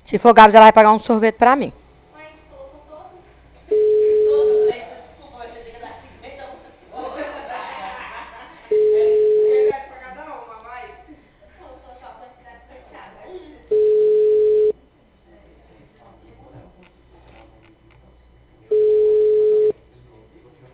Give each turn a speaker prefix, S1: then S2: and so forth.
S1: Se for Gabs, ela vai pagar um sorvete pra mim.